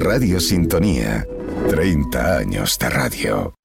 Radio Sintonía. 30 años de radio.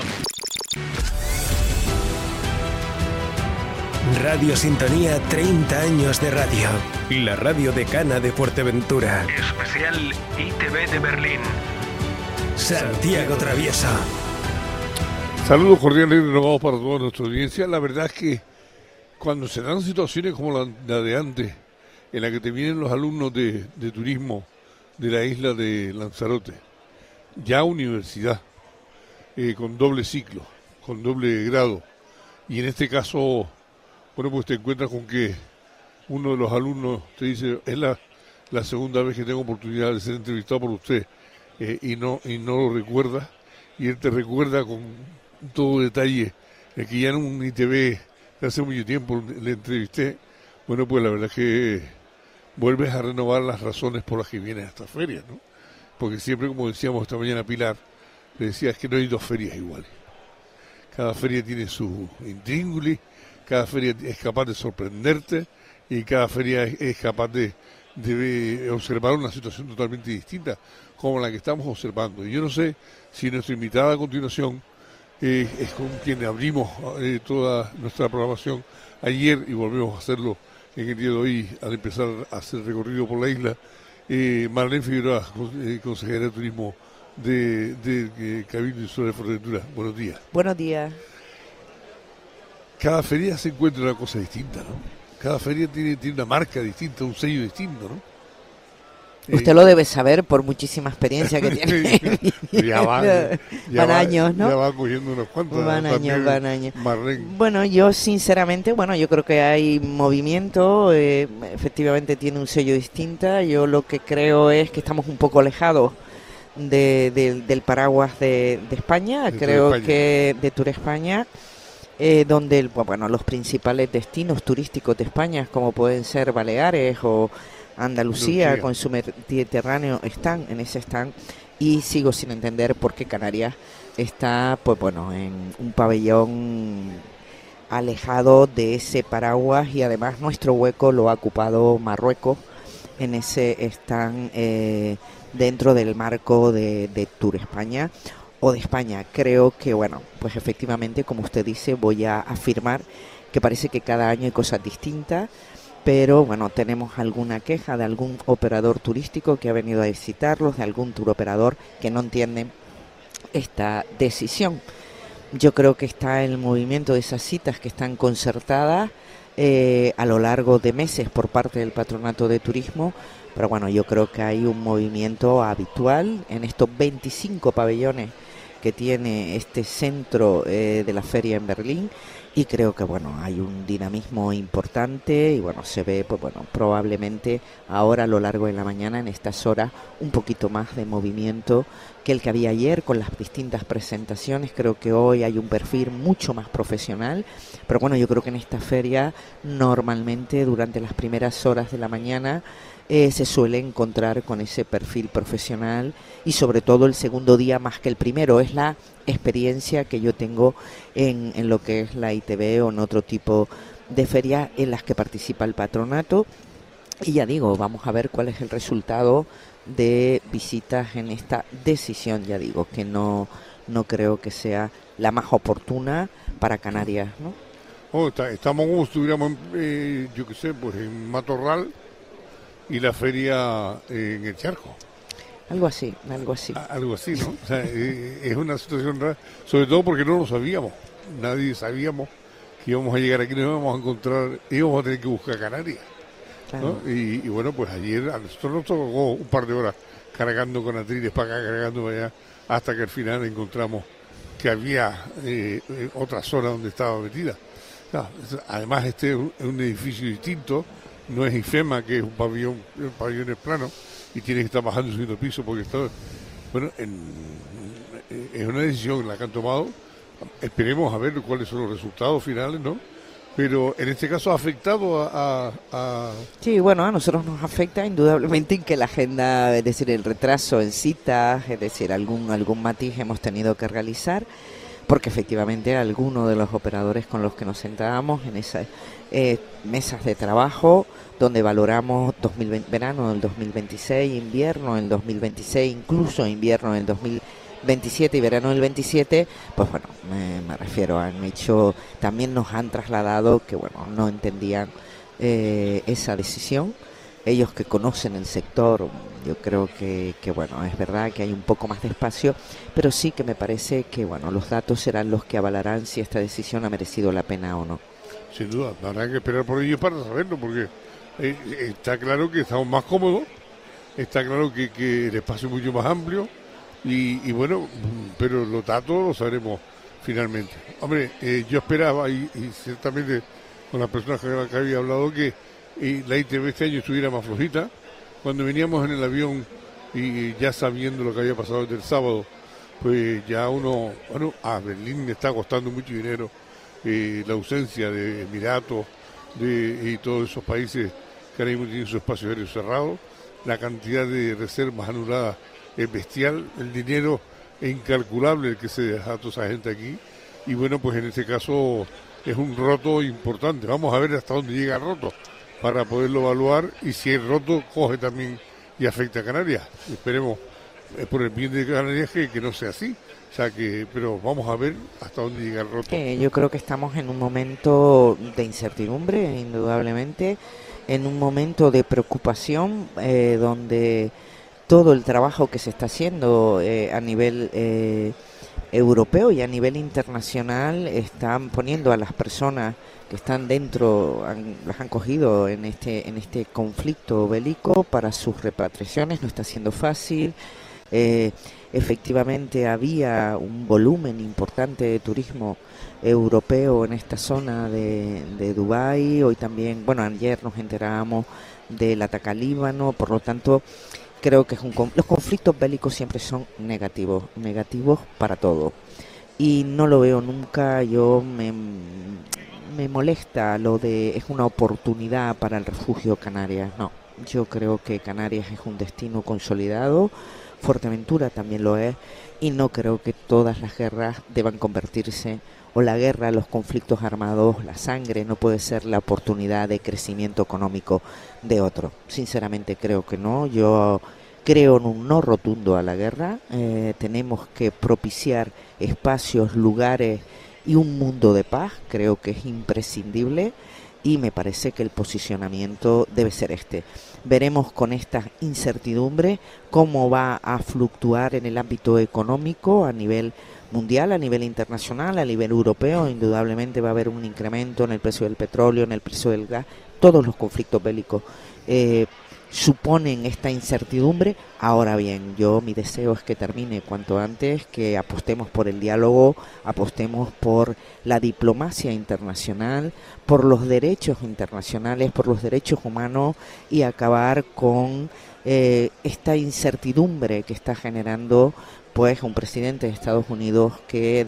Radio Sintonía, 30 años de radio. La radio decana de Fuerteventura. Especial ITV de Berlín. Santiago Traviesa. Saludos cordiales y renovados para toda nuestra audiencia. La verdad es que cuando se dan situaciones como la de antes, en la que te vienen los alumnos de turismo de la isla de Lanzarote, ya universidad, con doble ciclo, con doble grado, y en este caso, bueno, pues te encuentras con que uno de los alumnos te dice, es la segunda vez que tengo oportunidad de ser entrevistado por usted, y no lo recuerda, y él te recuerda con todo detalle, que ya en un ITV hace mucho tiempo le entrevisté. Bueno, pues la verdad es que vuelves a renovar las razones por las que vienes a estas ferias, ¿no? Porque siempre, como decíamos esta mañana Pilar, le decía, es que no hay dos ferias iguales. Cada feria tiene su intríngulis, cada feria es capaz de sorprenderte y cada feria es capaz de observar una situación totalmente distinta como la que estamos observando. Y yo no sé si nuestra invitada a continuación es con quien abrimos toda nuestra programación ayer y volvemos a hacerlo en el día de hoy al empezar a hacer recorrido por la isla. Marlene Figueroa, consejera de turismo de Cabildo Insular de Fuerteventura. Buenos días. Buenos días. Cada feria se encuentra una cosa distinta, ¿no? Cada feria tiene una marca distinta, un sello distinto, ¿no? Usted lo debe saber por muchísima experiencia que tiene. Van años, ¿no? Ya va cogiendo unos cuantos. Van años. Marlene. Bueno, yo sinceramente, yo creo que hay movimiento, efectivamente tiene un sello distinto. Yo lo que creo es que estamos un poco alejados del paraguas de España, que de Tour España, donde los principales destinos turísticos de España, como pueden ser Baleares o Andalucía con su Mediterráneo, están en ese stand, y sigo sin entender por qué Canarias está en un pabellón alejado de ese paraguas, y además nuestro hueco lo ha ocupado Marruecos en ese stand dentro del marco de Tour España o de España. Creo que pues efectivamente, como usted dice, voy a afirmar que parece que cada año hay cosas distintas. Pero tenemos alguna queja de algún operador turístico que ha venido a visitarlos, de algún tour operador que no entiende esta decisión. Yo creo que está el movimiento de esas citas que están concertadas a lo largo de meses por parte del Patronato de Turismo, pero yo creo que hay un movimiento habitual en estos 25 pabellones que tiene este centro de la feria en Berlín. Y creo que hay un dinamismo importante y se ve probablemente ahora a lo largo de la mañana, en estas horas, un poquito más de movimiento que el que había ayer con las distintas presentaciones. Creo que hoy hay un perfil mucho más profesional, pero yo creo que en esta feria normalmente durante las primeras horas de la mañana se suele encontrar con ese perfil profesional, y sobre todo el segundo día más que el primero. Es la experiencia que yo tengo en lo que es la ITV o en otro tipo de ferias en las que participa el patronato, y ya digo, vamos a ver cuál es el resultado de visitas en esta decisión. Ya digo que no creo que sea la más oportuna para Canarias, ¿no? Estamos como si estuviéramos en Matorral y la feria en el Charco. Algo así. Algo así, ¿no? O sea, es una situación rara, sobre todo porque no lo sabíamos. Nadie sabíamos que íbamos a llegar aquí, nos íbamos a encontrar, íbamos a tener que buscar Canarias, ¿no? Y pues ayer a nosotros nos tocó un par de horas cargando con atriles para acá, cargando para allá, hasta que al final encontramos que había otra zona donde estaba metida. Además, este es un edificio distinto, no es IFEMA, que es un pabellón es plano, y tiene que estar bajando y subiendo el piso porque está... es una decisión la que han tomado. Esperemos a ver cuáles son los resultados finales, ¿no? Pero en este caso ha afectado a... Sí, a nosotros nos afecta indudablemente en que la agenda, es decir, el retraso en citas, es decir, algún matiz hemos tenido que realizar. porque efectivamente algunos de los operadores con los que nos sentábamos en esas mesas de trabajo, donde valoramos verano del 2026, invierno del 2026, incluso invierno del 2027 y verano del 27, pues bueno, me refiero, también nos han trasladado que bueno, no entendían esa decisión. Ellos que conocen el sector, yo creo que bueno, es verdad que hay un poco más de espacio, pero sí que me parece que bueno, los datos serán los que avalarán si esta decisión ha merecido la pena o no. Sin duda, habrá que esperar por ellos para saberlo, porque está claro que estamos más cómodos, está claro que el espacio es mucho más amplio, y bueno, pero los datos los sabremos finalmente. Hombre, yo esperaba, y ciertamente con las personas que había hablado, que la ITV este año estuviera más flojita. Cuando veníamos en el avión y ya sabiendo lo que había pasado desde el sábado, pues ya a Berlín le está costando mucho dinero la ausencia de Emiratos y todos esos países que ahora mismo tienen sus espacios aéreos cerrados. La cantidad de reservas anuladas es bestial, el dinero es incalculable el que se deja a toda esa gente aquí, y bueno, pues en este caso es un roto importante. Vamos a ver hasta dónde llega el roto para poderlo evaluar, y si el roto coge también y afecta a Canarias. Esperemos por el bien de Canarias que no sea así. O sea pero vamos a ver hasta dónde llega el roto. Yo creo que estamos en un momento de incertidumbre, indudablemente, en un momento de preocupación, donde todo el trabajo que se está haciendo a nivel europeo y a nivel internacional están poniendo a las personas que están dentro, las han cogido en este conflicto bélico para sus repatriaciones. No está siendo fácil. Efectivamente había un volumen importante de turismo europeo en esta zona de Dubái. Hoy también, bueno, ayer nos enterábamos del ataque al Líbano, por lo tanto creo que los conflictos bélicos siempre son negativos para todo, y no lo veo nunca. Me molesta lo de es una oportunidad para el refugio Canarias. No, yo creo que Canarias es un destino consolidado, Fuerteventura también lo es, y no creo que todas las guerras deban convertirse, o la guerra, los conflictos armados, la sangre no puede ser la oportunidad de crecimiento económico de otro. Sinceramente creo que no. Yo creo en un no rotundo a la guerra. Tenemos que propiciar espacios, lugares y un mundo de paz. Creo que es imprescindible, y me parece que el posicionamiento debe ser este. Veremos con esta incertidumbre cómo va a fluctuar en el ámbito económico a nivel mundial, a nivel internacional, a nivel europeo. Indudablemente va a haber un incremento en el precio del petróleo, en el precio del gas. Todos los conflictos bélicos suponen esta incertidumbre. Ahora bien, mi deseo es que termine cuanto antes, que apostemos por el diálogo, apostemos por la diplomacia internacional, por los derechos internacionales, por los derechos humanos, y acabar con esta incertidumbre que está generando pues un presidente de Estados Unidos que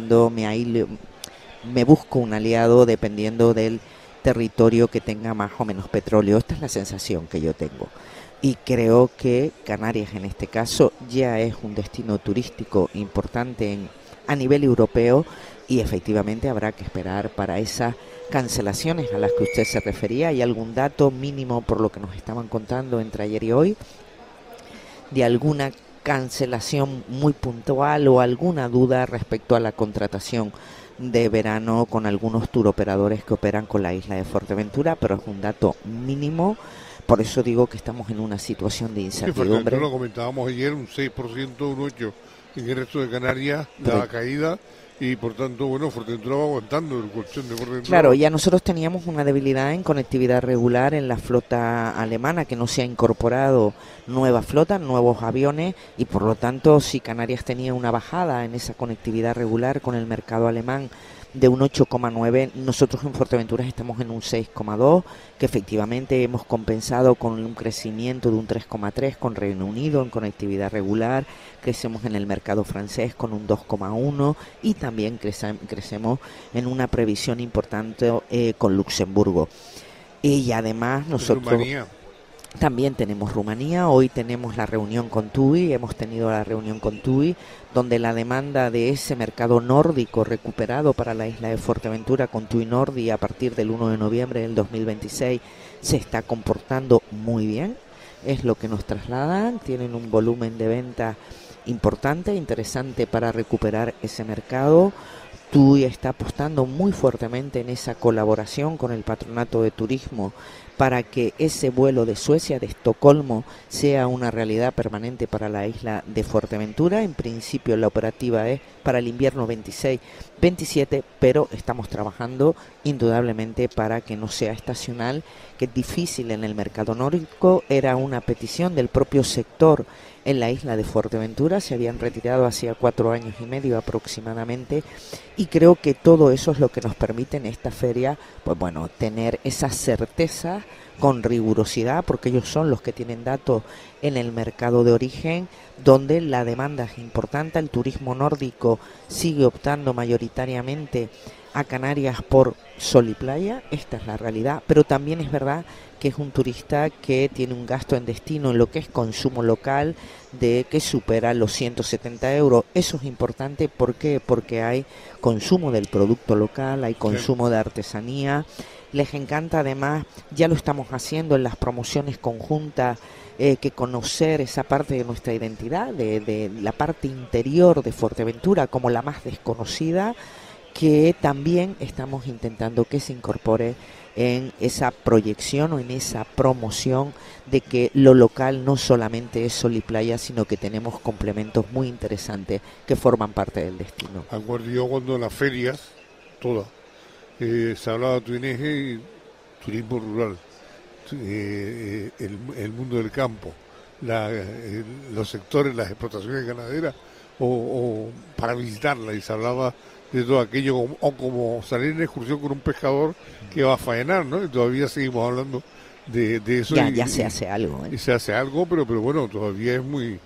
me busco un aliado dependiendo del territorio que tenga más o menos petróleo. Esta es la sensación que yo tengo, y creo que Canarias en este caso ya es un destino turístico importante a nivel europeo, y efectivamente habrá que esperar para esas cancelaciones a las que usted se refería. ¿Hay algún dato mínimo, por lo que nos estaban contando entre ayer y hoy, de alguna cancelación muy puntual o alguna duda respecto a la contratación de verano con algunos turoperadores que operan con la isla de Fuerteventura? Pero es un dato mínimo. Por eso digo que estamos en una situación de incertidumbre. Sí, lo comentábamos ayer, un 6%, un 8% en el resto de Canarias, la caída, y por tanto, bueno, Fuerteventura va aguantando el colchón de Fuerteventura. Claro, ya nosotros teníamos una debilidad en conectividad regular en la flota alemana, que no se ha incorporado nueva flota, nuevos aviones, y por lo tanto, si Canarias tenía una bajada en esa conectividad regular con el mercado alemán de un 8,9, nosotros en Fuerteventura estamos en un 6,2, que efectivamente hemos compensado con un crecimiento de un 3,3 con Reino Unido en conectividad regular. Crecemos en el mercado francés con un 2,1, y también crecemos en una previsión importante con Luxemburgo. Y además nosotros... También tenemos Rumanía, hoy tenemos la reunión con TUI, hemos tenido la reunión con TUI, donde la demanda de ese mercado nórdico recuperado para la isla de Fuerteventura con TUI Nordi a partir del 1 de noviembre del 2026 se está comportando muy bien, es lo que nos trasladan, tienen un volumen de venta importante, interesante para recuperar ese mercado. TUI está apostando muy fuertemente en esa colaboración con el Patronato de Turismo para que ese vuelo de Suecia, de Estocolmo, sea una realidad permanente para la isla de Fuerteventura. En principio la operativa es para el invierno 26-27, pero estamos trabajando indudablemente para que no sea estacional, que es difícil en el mercado nórdico, era una petición del propio sector en la isla de Fuerteventura, se habían retirado hacía 4 años y medio aproximadamente, y creo que todo eso es lo que nos permite en esta feria, pues bueno, tener esa certeza con rigurosidad, porque ellos son los que tienen datos en el mercado de origen, donde la demanda es importante, el turismo nórdico sigue optando mayoritariamente a Canarias por sol y playa, esta es la realidad, pero también es verdad que es un turista que tiene un gasto en destino en lo que es consumo local de que supera los 170 euros. Eso es importante, ¿por qué? Porque hay consumo del producto local, hay consumo de artesanía. Les encanta además, ya lo estamos haciendo en las promociones conjuntas, que conocer esa parte de nuestra identidad, de la parte interior de Fuerteventura como la más desconocida, que también estamos intentando que se incorpore en esa proyección o en esa promoción de que lo local no solamente es sol y playa, sino que tenemos complementos muy interesantes que forman parte del destino. Acuerdo yo cuando en las ferias, todas, se hablaba de tuineje y turismo rural, el mundo del campo, los sectores, las explotaciones ganaderas, o para visitarla, y se hablaba de todo aquello, o como salir en excursión con un pescador que va a faenar, ¿no? Y todavía seguimos hablando de eso. Ya se hace algo, ¿eh? Y se hace algo, pero bueno, todavía es muy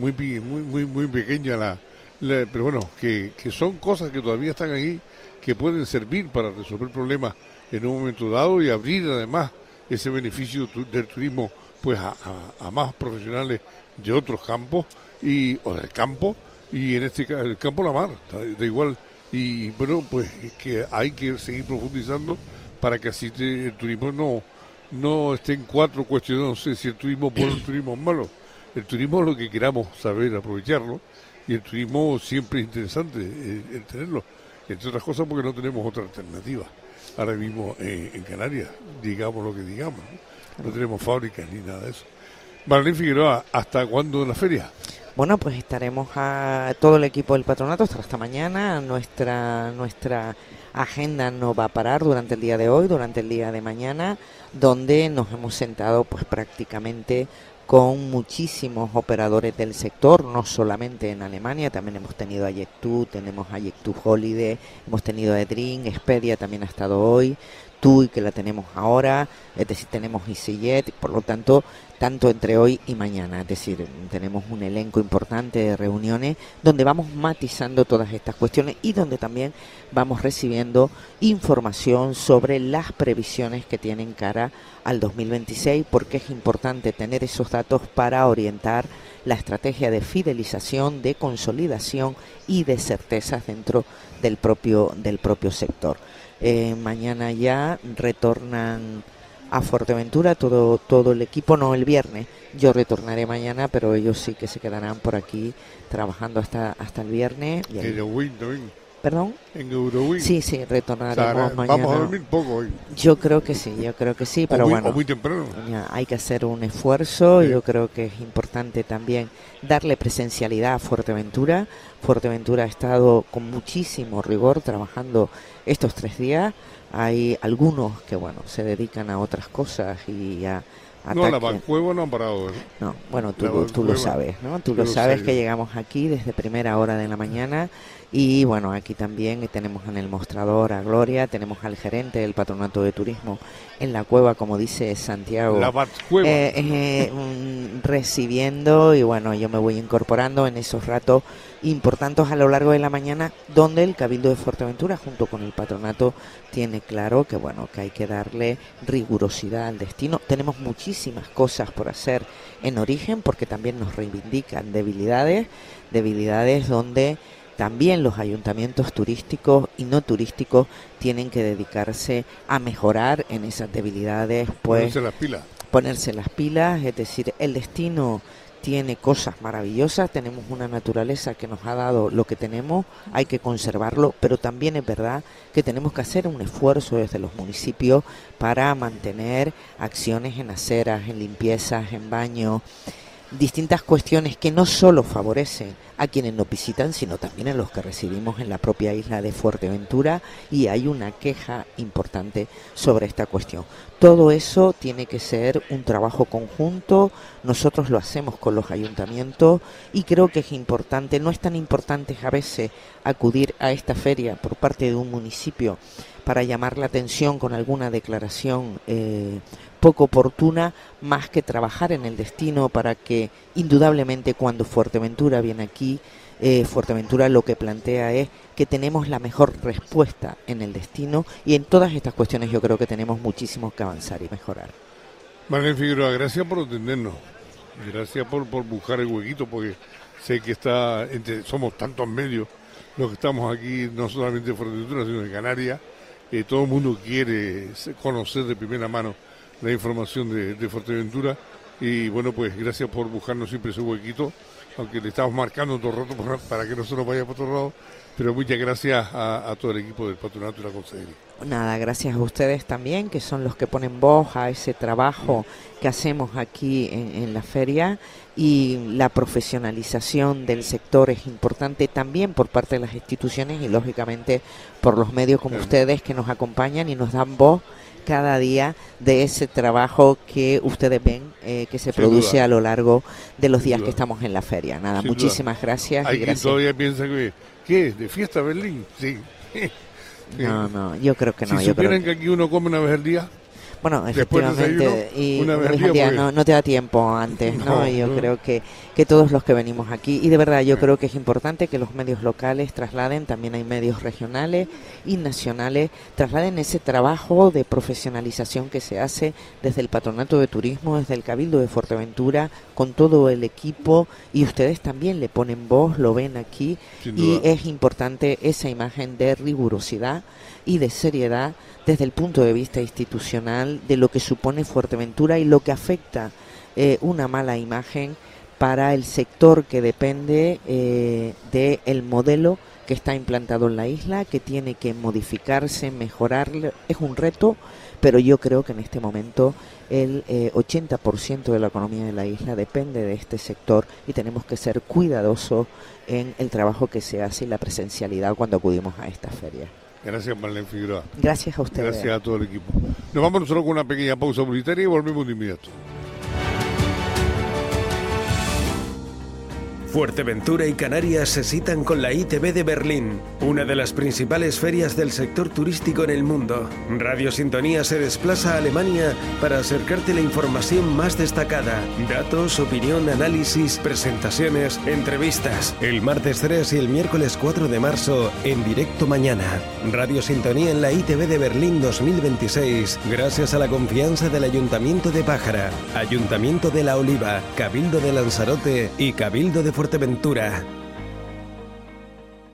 pequeña pero bueno, que son cosas que todavía están ahí, que pueden servir para resolver problemas en un momento dado y abrir además ese beneficio del turismo pues a más profesionales de otros campos o del campo, y en este caso el campo la mar, da igual. Y bueno, pues que hay que seguir profundizando para que así el turismo no esté en 4 cuestiones, no sé si el turismo es bueno o el turismo es malo. El turismo es lo que queramos saber aprovecharlo, y el turismo siempre es interesante el tenerlo, entre otras cosas porque no tenemos otra alternativa ahora mismo en Canarias, digamos lo que digamos, no tenemos fábricas ni nada de eso. Marlene Figueroa, ¿hasta cuándo la feria? Bueno, pues estaremos todo el equipo del patronato hasta mañana. Nuestra agenda no va a parar durante el día de hoy, durante el día de mañana, donde nos hemos sentado pues prácticamente con muchísimos operadores del sector, no solamente en Alemania, también hemos tenido a Jet2, tenemos a Jet2 Holiday, hemos tenido a Edrin, Expedia también ha estado hoy, TUI que la tenemos ahora, es decir, tenemos EasyJet, por lo tanto entre hoy y mañana, es decir, tenemos un elenco importante de reuniones donde vamos matizando todas estas cuestiones y donde también vamos recibiendo información sobre las previsiones que tienen cara al 2026, porque es importante tener esos datos para orientar la estrategia de fidelización, de consolidación y de certezas dentro del propio sector. Mañana ya retornan a Fuerteventura todo el equipo, no el viernes, yo retornaré mañana, pero ellos sí que se quedarán por aquí trabajando hasta el viernes. En Eurowing también. ¿Perdón? En Eurowing. Sí, retornaremos mañana. Vamos a dormir poco hoy. Yo creo que sí, pero bueno. O muy temprano. Hay que hacer un esfuerzo, sí. Yo creo que es importante también darle presencialidad a Fuerteventura. Fuerteventura ha estado con muchísimo rigor trabajando estos 3 días. Hay algunos que, se dedican a otras cosas y a no, la Bancueva no han parado. No, bueno, tú lo sabes, ¿no? Tú lo sabes que llegamos aquí desde primera hora de la mañana Y bueno, aquí también tenemos en el mostrador a Gloria, tenemos al gerente del Patronato de Turismo en la cueva, como dice Santiago, la Batcueva, recibiendo, y bueno, yo me voy incorporando en esos ratos importantes a lo largo de la mañana, donde el Cabildo de Fuerteventura junto con el Patronato tiene claro que bueno, que hay que darle rigurosidad al destino. Tenemos muchísimas cosas por hacer en origen, porque también nos reivindican debilidades donde también los ayuntamientos turísticos y no turísticos tienen que dedicarse a mejorar en esas debilidades, pues ponerse las pilas, es decir, el destino tiene cosas maravillosas, tenemos una naturaleza que nos ha dado lo que tenemos, hay que conservarlo, pero también es verdad que tenemos que hacer un esfuerzo desde los municipios para mantener acciones en aceras, en limpiezas, en baños, distintas cuestiones que no solo favorecen a quienes nos visitan, sino también a los que residimos en la propia isla de Fuerteventura, y hay una queja importante sobre esta cuestión. Todo eso tiene que ser un trabajo conjunto, nosotros lo hacemos con los ayuntamientos y creo que es importante, no es tan importante a veces acudir a esta feria por parte de un municipio para llamar la atención con alguna declaración poco oportuna, más que trabajar en el destino para que indudablemente cuando Fuerteventura viene aquí, Fuerteventura lo que plantea es que tenemos la mejor respuesta en el destino, y en todas estas cuestiones yo creo que tenemos muchísimo que avanzar y mejorar. Marlene Figueroa, gracias por atendernos, gracias por buscar el huequito, porque sé que somos tantos medios los que estamos aquí, no solamente de Fuerteventura, sino de Canarias. Todo el mundo quiere conocer de primera mano la información de Fuerteventura, y bueno, pues gracias por buscarnos siempre ese huequito, aunque le estamos marcando todo el rato para que no se nos vaya por otro lado, pero muchas gracias a todo el equipo del Patronato y la Consejería. Nada, gracias a ustedes también, que son los que ponen voz a ese trabajo que hacemos aquí en la feria, y la profesionalización del sector es importante también por parte de las instituciones y lógicamente por los medios como ustedes, que nos acompañan y nos dan voz cada día de ese trabajo que ustedes ven que se produce a lo largo de los días que estamos en la feria. Nada, muchísimas gracias. Hay quien todavía piensa que ¿de fiesta Berlín? Sí. No, yo creo que no. Si supieran que aquí uno come una vez al día. Bueno, efectivamente, y una vez al día no te da tiempo antes, ¿no? Y yo creo que todos los que venimos aquí, y de verdad yo creo que es importante que los medios locales trasladen, también hay medios regionales y nacionales, trasladen ese trabajo de profesionalización que se hace desde el Patronato de Turismo, desde el Cabildo de Fuerteventura, con todo el equipo, y ustedes también le ponen voz, lo ven aquí, y es importante esa imagen de rigurosidad y de seriedad desde el punto de vista institucional de lo que supone Fuerteventura y lo que afecta una mala imagen para el sector que depende del modelo que está implantado en la isla, que tiene que modificarse, mejorar. Es un reto, pero yo creo que en este momento el 80% de la economía de la isla depende de este sector, y tenemos que ser cuidadosos en el trabajo que se hace y la presencialidad cuando acudimos a esta feria. Gracias, Marlene Figueroa. Gracias a ustedes. Gracias a todo el equipo. Nos vamos nosotros con una pequeña pausa publicitaria y volvemos de inmediato. Fuerteventura y Canarias se citan con la ITV de Berlín, una de las principales ferias del sector turístico en el mundo. Radio Sintonía se desplaza a Alemania para acercarte la información más destacada. Datos, opinión, análisis, presentaciones, entrevistas. El martes 3 y el miércoles 4 de marzo, en directo mañana. Radio Sintonía en la ITV de Berlín 2026, gracias a la confianza del Ayuntamiento de Pájara, Ayuntamiento de La Oliva, Cabildo de Lanzarote y Cabildo de Fuerteventura.